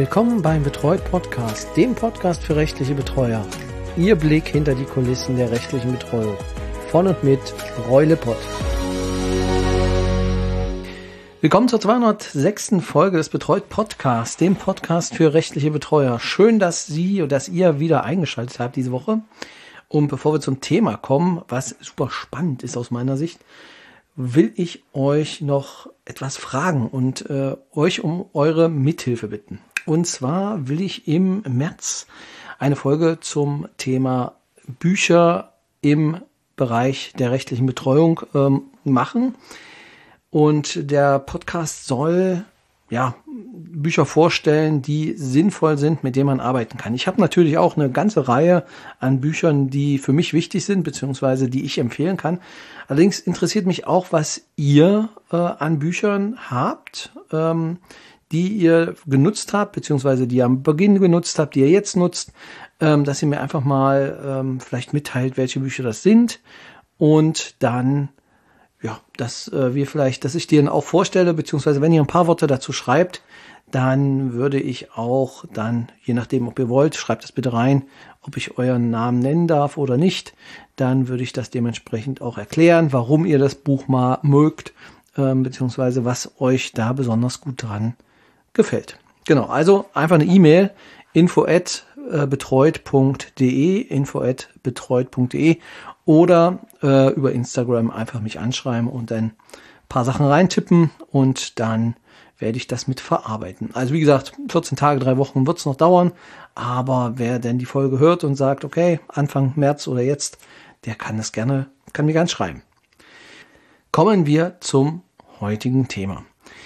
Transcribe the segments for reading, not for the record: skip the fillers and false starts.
Willkommen beim Betreut Podcast, dem Podcast für rechtliche Betreuer. Ihr Blick hinter die Kulissen der rechtlichen Betreuung. Von und mit Roy Lippert. Willkommen zur 206. Folge des Betreut Podcasts, dem Podcast für rechtliche Betreuer. Schön, dass ihr wieder eingeschaltet habt diese Woche. Und bevor wir zum Thema kommen, was super spannend ist aus meiner Sicht, will ich euch noch etwas fragen und euch um eure Mithilfe bitten. Und zwar will ich im März eine Folge zum Thema Bücher im Bereich der rechtlichen Betreuung machen. Und der Podcast soll Bücher vorstellen, die sinnvoll sind, mit denen man arbeiten kann. Ich habe natürlich auch eine ganze Reihe an Büchern, die für mich wichtig sind, beziehungsweise die ich empfehlen kann. Allerdings interessiert mich auch, was ihr an Büchern habt, die ihr genutzt habt, beziehungsweise die ihr am Beginn genutzt habt, die ihr jetzt nutzt, dass ihr mir einfach mal vielleicht mitteilt, welche Bücher das sind und dann dass ich dir auch vorstelle, beziehungsweise wenn ihr ein paar Worte dazu schreibt, dann würde ich auch dann, je nachdem, ob ihr wollt, schreibt das bitte rein, ob ich euren Namen nennen darf oder nicht, dann würde ich das dementsprechend auch erklären, warum ihr das Buch mal mögt, beziehungsweise was euch da besonders gut dran gefällt. Genau, also einfach eine E-Mail, info@betreut.de oder über Instagram einfach mich anschreiben und dann ein paar Sachen reintippen und dann werde ich das mit verarbeiten. Also wie gesagt, 14 Tage, 3 Wochen wird es noch dauern, aber wer denn die Folge hört und sagt, okay, Anfang März oder jetzt, der kann mir ganz schreiben. Kommen wir zum heutigen Thema.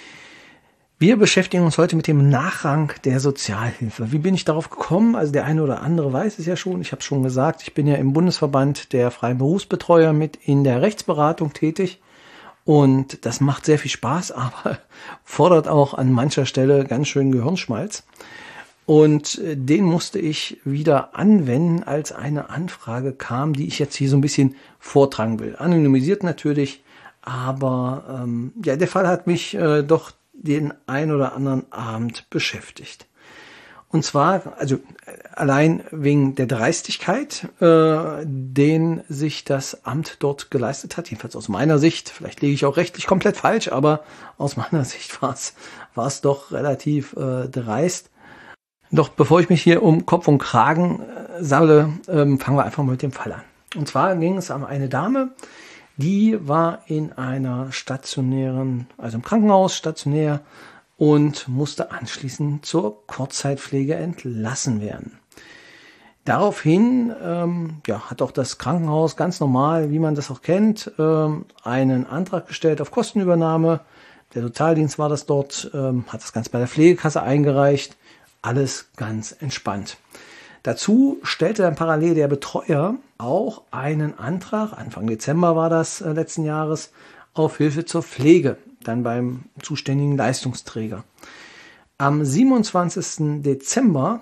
Wir beschäftigen uns heute mit dem Nachrang der Sozialhilfe. Wie bin ich darauf gekommen? Also der eine oder andere weiß es ja schon. Ich habe schon gesagt, ich bin ja im Bundesverband der freien Berufsbetreuer mit in der Rechtsberatung tätig. Und das macht sehr viel Spaß, aber fordert auch an mancher Stelle ganz schön Gehirnschmalz. Und den musste ich wieder anwenden, als eine Anfrage kam, die ich jetzt hier so ein bisschen vortragen will. Anonymisiert natürlich, aber der Fall hat mich doch den ein oder anderen Abend beschäftigt. Und zwar, also allein wegen der Dreistigkeit, den sich das Amt dort geleistet hat, jedenfalls aus meiner Sicht, vielleicht liege ich auch rechtlich komplett falsch, aber aus meiner Sicht war es doch relativ dreist. Doch bevor ich mich hier um Kopf und Kragen sammle, fangen wir einfach mal mit dem Fall an. Und zwar ging es um eine Dame, die war in einer im Krankenhaus stationär und musste anschließend zur Kurzzeitpflege entlassen werden. Daraufhin hat auch das Krankenhaus ganz normal, wie man das auch kennt, einen Antrag gestellt auf Kostenübernahme. Der Sozialdienst war das dort, hat das Ganze bei der Pflegekasse eingereicht. Alles ganz entspannt. Dazu stellte dann parallel der Betreuer auch einen Antrag, Anfang Dezember war das letzten Jahres, auf Hilfe zur Pflege, dann beim zuständigen Leistungsträger. Am 27. Dezember,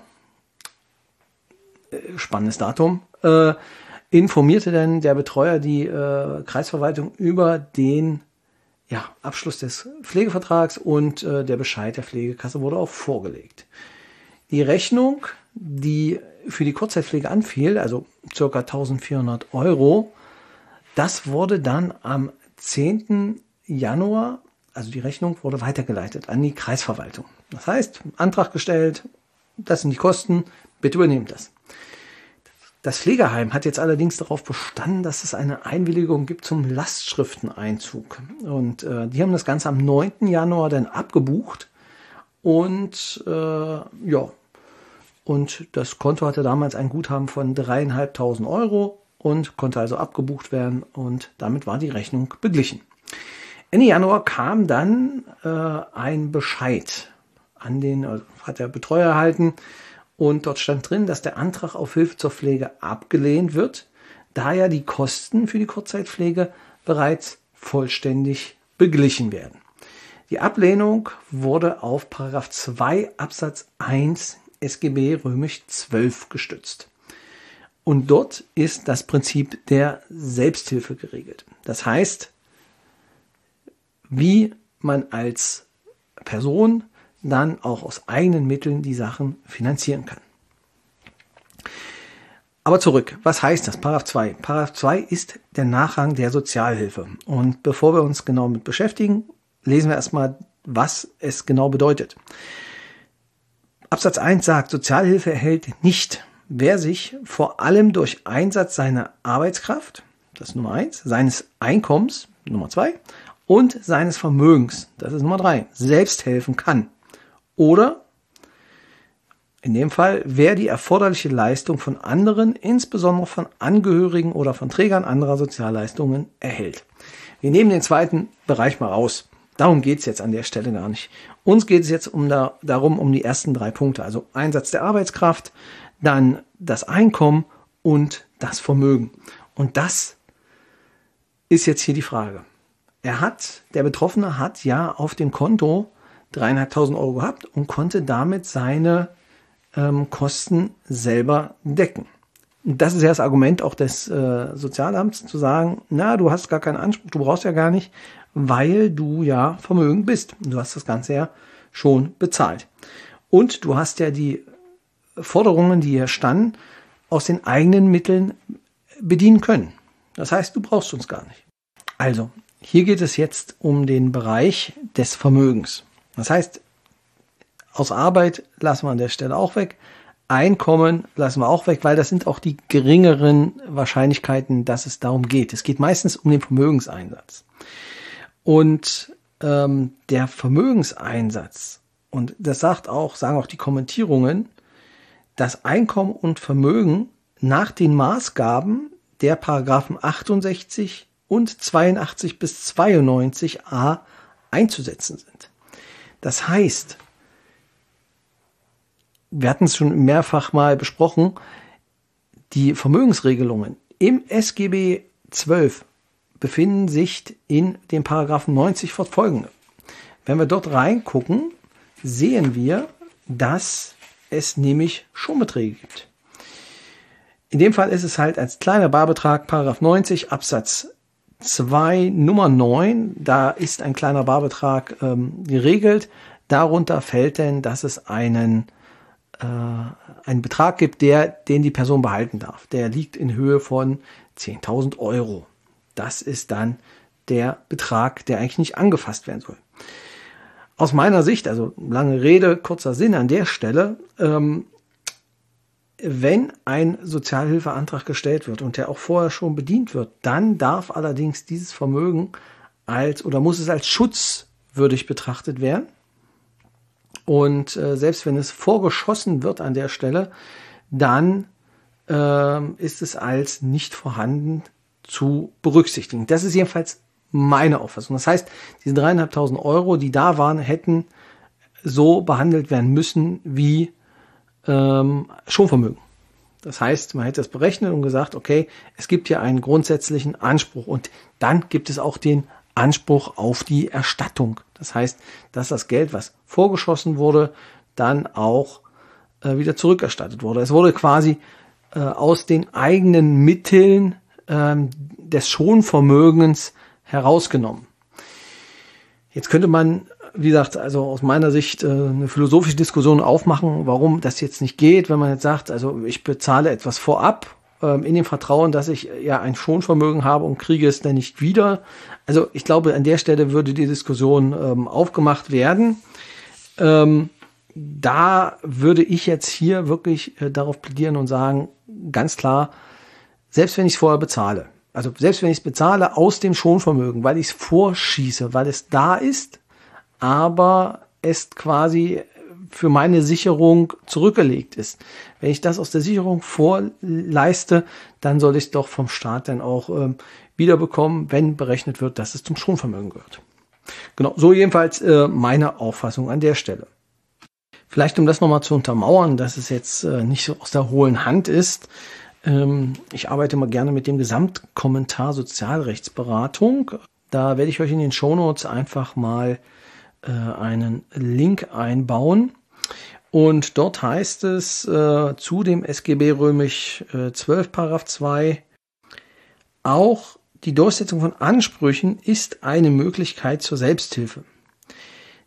spannendes Datum, informierte dann der Betreuer die Kreisverwaltung über den Abschluss des Pflegevertrags und der Bescheid der Pflegekasse wurde auch vorgelegt. Die Rechnung, die für die Kurzzeitpflege anfiel, also ca. 1.400 €, das wurde dann am 10. Januar, also die Rechnung wurde weitergeleitet an die Kreisverwaltung. Das heißt, Antrag gestellt, das sind die Kosten, bitte übernehmt das. Das Pflegeheim hat jetzt allerdings darauf bestanden, dass es eine Einwilligung gibt zum Lastschrifteneinzug. Und die haben das Ganze am 9. Januar dann abgebucht. Und und das Konto hatte damals ein Guthaben von 3.500 € und konnte also abgebucht werden und damit war die Rechnung beglichen. Ende Januar kam dann ein Bescheid hat der Betreuer erhalten und dort stand drin, dass der Antrag auf Hilfe zur Pflege abgelehnt wird, da ja die Kosten für die Kurzzeitpflege bereits vollständig beglichen werden. Die Ablehnung wurde auf § 2 Absatz 1 SGB römisch 12 gestützt. Und dort ist das Prinzip der Selbsthilfe geregelt. Das heißt, wie man als Person dann auch aus eigenen Mitteln die Sachen finanzieren kann. Aber zurück, was heißt das? Paragraph 2. Paragraph 2 ist der Nachrang der Sozialhilfe. Und bevor wir uns genau mit beschäftigen, lesen wir erstmal, was es genau bedeutet. Absatz 1 sagt, Sozialhilfe erhält nicht, wer sich vor allem durch Einsatz seiner Arbeitskraft, das ist Nummer 1, seines Einkommens, Nummer 2, und seines Vermögens, das ist Nummer 3, selbst helfen kann. Oder in dem Fall, wer die erforderliche Leistung von anderen, insbesondere von Angehörigen oder von Trägern anderer Sozialleistungen, erhält. Wir nehmen den zweiten Bereich mal raus. Darum geht es jetzt an der Stelle gar nicht. Uns geht es jetzt darum, um die ersten 3 Punkte. Also Einsatz der Arbeitskraft, dann das Einkommen und das Vermögen. Und das ist jetzt hier die Frage. Der Betroffene hat ja auf dem Konto 3.500 Euro gehabt und konnte damit seine Kosten selber decken. Und das ist ja das Argument auch des Sozialamts, zu sagen, na, du hast gar keinen Anspruch, du brauchst ja gar nicht, weil du ja vermögend bist. Du hast das Ganze ja schon bezahlt. Und du hast ja die Forderungen, die hier standen, aus den eigenen Mitteln bedienen können. Das heißt, du brauchst uns gar nicht. Also, hier geht es jetzt um den Bereich des Vermögens. Das heißt, aus Arbeit lassen wir an der Stelle auch weg. Einkommen lassen wir auch weg, weil das sind auch die geringeren Wahrscheinlichkeiten, dass es darum geht. Es geht meistens um den Vermögenseinsatz. Und der Vermögenseinsatz, und das sagen auch die Kommentierungen, dass Einkommen und Vermögen nach den Maßgaben der Paragraphen 68 und 82 bis 92a einzusetzen sind. Das heißt, wir hatten es schon mehrfach mal besprochen, die Vermögensregelungen im SGB 12 befinden sich in den Paragraphen 90 fortfolgende. Wenn wir dort reingucken, sehen wir, dass es nämlich Schonbeträge gibt. In dem Fall ist es halt als kleiner Barbetrag, Paragraph 90 Absatz 2 Nummer 9, da ist ein kleiner Barbetrag geregelt. Darunter fällt denn, dass es einen Betrag gibt, den die Person behalten darf. Der liegt in Höhe von 10.000 Euro. Das ist dann der Betrag, der eigentlich nicht angefasst werden soll. Aus meiner Sicht, also lange Rede, kurzer Sinn an der Stelle, wenn ein Sozialhilfeantrag gestellt wird und der auch vorher schon bedient wird, dann darf allerdings dieses Vermögen muss es als schutzwürdig betrachtet werden. Und selbst wenn es vorgeschossen wird an der Stelle, dann ist es als nicht vorhanden zu berücksichtigen. Das ist jedenfalls meine Auffassung. Das heißt, diese 3.500 Euro, die da waren, hätten so behandelt werden müssen wie Schonvermögen. Das heißt, man hätte es berechnet und gesagt, okay, es gibt hier einen grundsätzlichen Anspruch und dann gibt es auch den Anspruch auf die Erstattung. Das heißt, dass das Geld, was vorgeschossen wurde, dann auch wieder zurückerstattet wurde. Es wurde quasi aus den eigenen Mitteln des Schonvermögens herausgenommen. Jetzt könnte man, wie gesagt, also aus meiner Sicht eine philosophische Diskussion aufmachen, warum das jetzt nicht geht, wenn man jetzt sagt, also ich bezahle etwas vorab, in dem Vertrauen, dass ich ja ein Schonvermögen habe und kriege es dann nicht wieder. Also ich glaube, an der Stelle würde die Diskussion aufgemacht werden. Da würde ich jetzt hier wirklich darauf plädieren und sagen, ganz klar, selbst wenn ich es vorher bezahle, also selbst wenn ich es bezahle aus dem Schonvermögen, weil ich es vorschieße, weil es da ist, aber es quasi für meine Sicherung zurückgelegt ist. Wenn ich das aus der Sicherung vorleiste, dann soll ich es doch vom Staat dann auch wiederbekommen, wenn berechnet wird, dass es zum Schonvermögen gehört. Genau, so jedenfalls meine Auffassung an der Stelle. Vielleicht, um das nochmal zu untermauern, dass es jetzt nicht so aus der hohlen Hand ist. Ich arbeite mal gerne mit dem Gesamtkommentar Sozialrechtsberatung. Da werde ich euch in den Shownotes einfach mal einen Link einbauen. Und dort heißt es zu dem SGB römisch 12 Paragraph 2, auch die Durchsetzung von Ansprüchen ist eine Möglichkeit zur Selbsthilfe.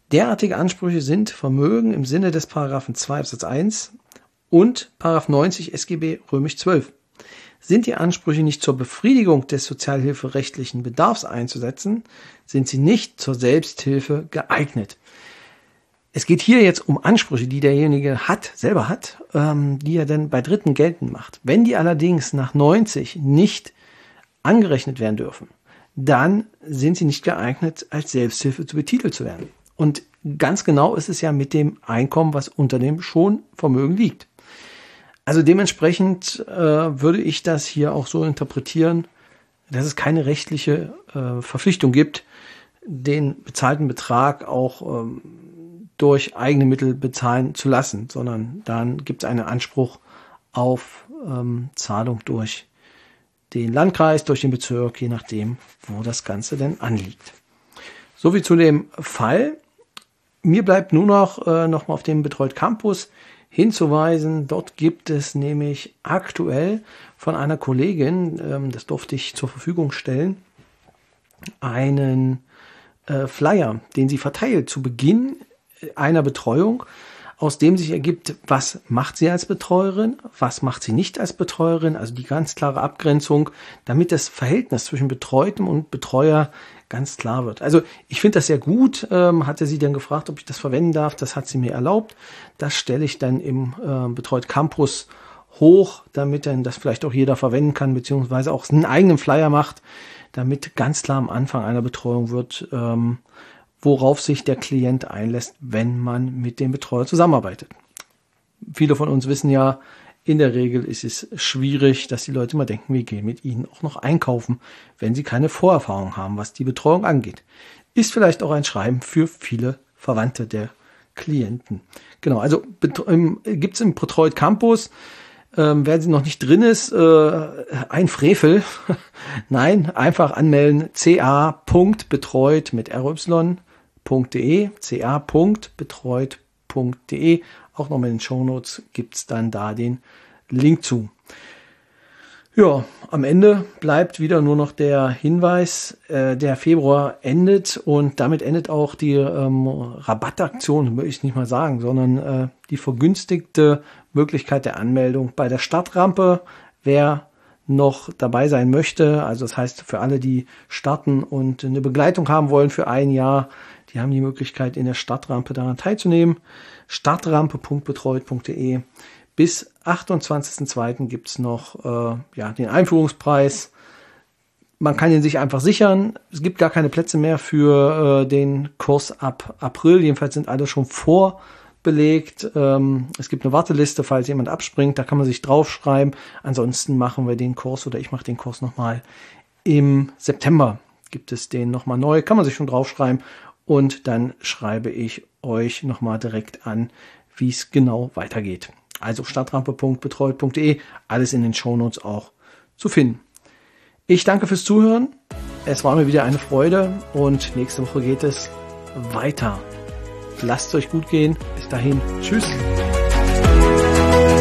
Derartige Ansprüche sind Vermögen im Sinne des Paragraphen 2 Absatz 1 und Paragraph 90 SGB römisch 12. Sind die Ansprüche nicht zur Befriedigung des sozialhilferechtlichen Bedarfs einzusetzen, sind sie nicht zur Selbsthilfe geeignet. Es geht hier jetzt um Ansprüche, die derjenige selber hat, die er dann bei Dritten geltend macht. Wenn die allerdings nach 90 nicht angerechnet werden dürfen, dann sind sie nicht geeignet, als Selbsthilfe betitelt zu werden. Und ganz genau ist es ja mit dem Einkommen, was unter dem Schonvermögen liegt. Also dementsprechend würde ich das hier auch so interpretieren, dass es keine rechtliche Verpflichtung gibt, den bezahlten Betrag auch durch eigene Mittel bezahlen zu lassen, sondern dann gibt es einen Anspruch auf Zahlung durch den Landkreis, durch den Bezirk, je nachdem, wo das Ganze denn anliegt. Soviel zu dem Fall. Mir bleibt nur noch mal auf den Betreut Campus hinzuweisen. Dort gibt es nämlich aktuell von einer Kollegin, das durfte ich zur Verfügung stellen, einen Flyer, den sie verteilt zu Beginn einer Betreuung, aus dem sich ergibt, was macht sie als Betreuerin, was macht sie nicht als Betreuerin, also die ganz klare Abgrenzung, damit das Verhältnis zwischen Betreutem und Betreuer ganz klar wird. Also ich finde das sehr gut, hatte sie dann gefragt, ob ich das verwenden darf, das hat sie mir erlaubt. Das stelle ich dann im Betreut Campus hoch, damit dann das vielleicht auch jeder verwenden kann, beziehungsweise auch einen eigenen Flyer macht, damit ganz klar am Anfang einer Betreuung wird, worauf sich der Klient einlässt, wenn man mit dem Betreuer zusammenarbeitet. Viele von uns wissen ja, in der Regel ist es schwierig, dass die Leute immer denken, wir gehen mit ihnen auch noch einkaufen, wenn sie keine Vorerfahrung haben, was die Betreuung angeht. Ist vielleicht auch ein Schreiben für viele Verwandte der Klienten. Genau, also gibt es im Betreut Campus, wer noch nicht drin ist, ein Frevel. Nein, einfach anmelden, ca.betreut mit ry.de, ca.betreut.de. Auch nochmal in den Shownotes gibt es dann da den Link zu. Ja, am Ende bleibt wieder nur noch der Hinweis, der Februar endet und damit endet auch die Rabattaktion, will ich nicht mal sagen, sondern die vergünstigte Möglichkeit der Anmeldung bei der Startrampe. Wer noch dabei sein möchte, also das heißt für alle, die starten und eine Begleitung haben wollen für ein Jahr, die haben die Möglichkeit in der Startrampe daran teilzunehmen. Startrampe.betreut.de. Bis 28.02. gibt es noch den Einführungspreis. Man kann ihn sich einfach sichern. Es gibt gar keine Plätze mehr für den Kurs ab April. Jedenfalls sind alle schon vorbelegt. Es gibt eine Warteliste, falls jemand abspringt. Da kann man sich draufschreiben. Ansonsten machen wir den Kurs oder ich mache den Kurs nochmal im September. Gibt es den nochmal neu. Kann man sich schon draufschreiben. Und dann schreibe ich euch nochmal direkt an, wie es genau weitergeht. Also startrampe.betreut.de, alles in den Shownotes auch zu finden. Ich danke fürs Zuhören. Es war mir wieder eine Freude und nächste Woche geht es weiter. Lasst es euch gut gehen. Bis dahin. Tschüss.